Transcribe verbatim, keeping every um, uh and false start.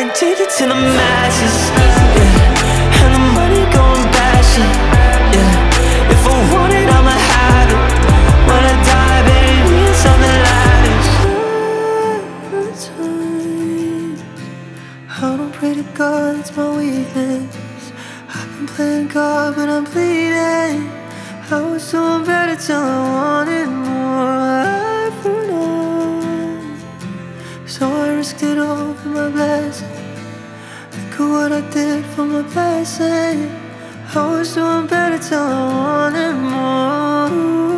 Buying tickets to the masses, yeah. And the money going bashing, yeah. If I want it, I'ma have it. When I die, baby, it's something lavish. Sometimes I don't pray to God, it's my weakness. I've been playing God, but I'm bleeding. I was doing better till I wanted more. I've run on, so I risked it all for my blessing. Look at what I did for my blessing. I was doing better till I wanted more.